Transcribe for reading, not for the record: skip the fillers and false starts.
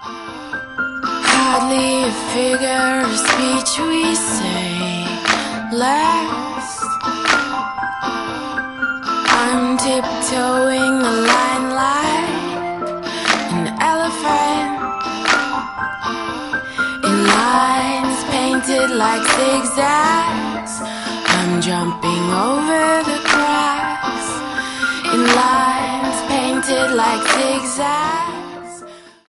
Hardly a figure of speech we say last. I'm tiptoeing the line like an elephant, in lines painted like zigzags. I'm jumping over the cracks, in lines painted like zigzags.